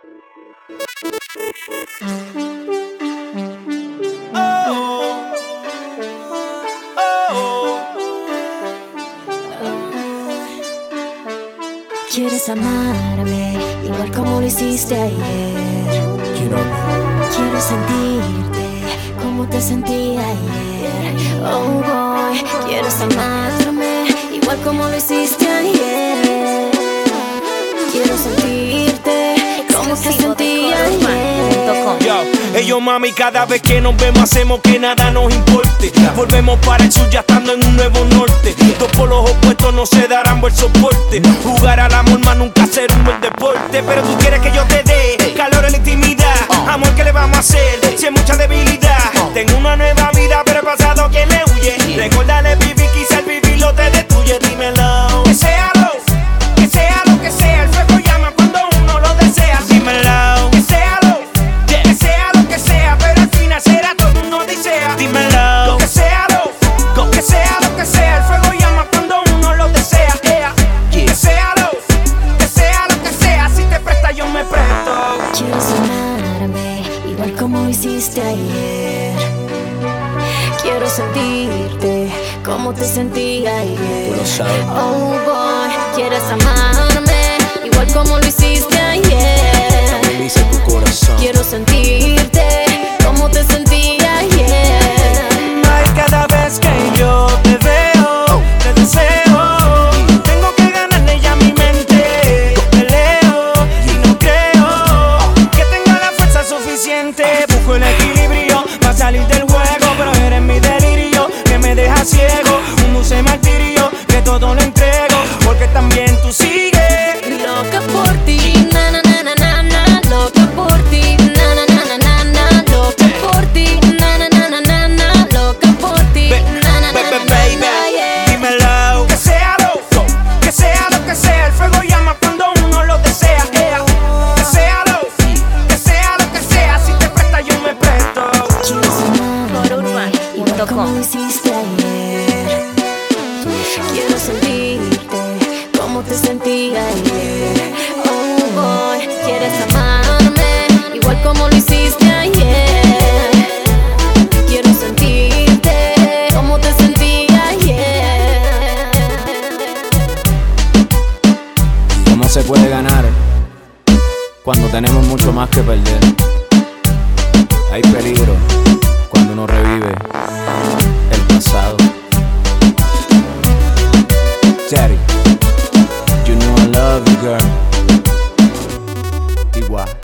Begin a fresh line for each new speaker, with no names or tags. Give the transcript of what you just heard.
Quieres amarme igual como lo hiciste ayer. Quiero sentirte como te sentí ayer. Oh boy, quieres amarme igual como lo hiciste ayer. Quiero sentirte como te sentí ayer.
Yo, mami, cada vez que nos vemos hacemos que nada nos importe. Volvemos para el sur ya estando en un nuevo norte. Dos polos opuestos no se darán buen soporte. Jugar al amor más nunca ser un buen deporte. Pero tú quieres que yo te dé calor en la intimidad. Amor, ¿qué le vamos a hacer si hay mucha debilidad? Tengo una nueva vida pero el pasado que le huye. Recordarle vivir, quizá el vivirlo te destruye. Dímelo. Que sea lo que sea, el fuego llama cuando uno lo desea. Dímelo. Que sea lo que sea, pero al final será todo una odisea. Dímelo. Que sea lo que sea, el fuego llama cuando uno lo desea. Que sea lo que sea, si te presta yo me presto.
Quieres amarme igual como lo hiciste ayer. Quiero sentirte como te sentí ayer.
Tú lo sabes.
Oh boy, quieres amarme igual como lo hiciste ayer.
También dice tu corazón.
Quiero sentirte como te sentí ayer.
Ay, cada vez que yo te veo, te deseo. Tengo que ganarle ya mi mente. Peleo y no creo que tenga la fuerza suficiente. Busco el equilibrio para salir del juego, pero eres mi delirio que me deja ciego. Un dulce martirio que todo lo entrego, porque también tú sigues.
Loca por ti, na na na na na na. Loca por ti, na na na na na na. Loca por ti, na na na na na na. Loca por ti, na na na na na, yeah.
Dímelo. Que sea lo que sea, el fuego llama cuando uno lo desea. Que sea lo que sea, si te presta yo me presto.
Quieres amarme igual como lo hiciste ayer. Quiero sentirte como te sentí ayer. Oh boy, quieres amarme igual como lo hiciste ayer. Quiero sentirte como te sentí ayer.
¿Cómo se puede ganar cuando tenemos mucho más que perder? Hay peligro cuando uno revive el pasado. Daddy, you know I love you, girl. Igual.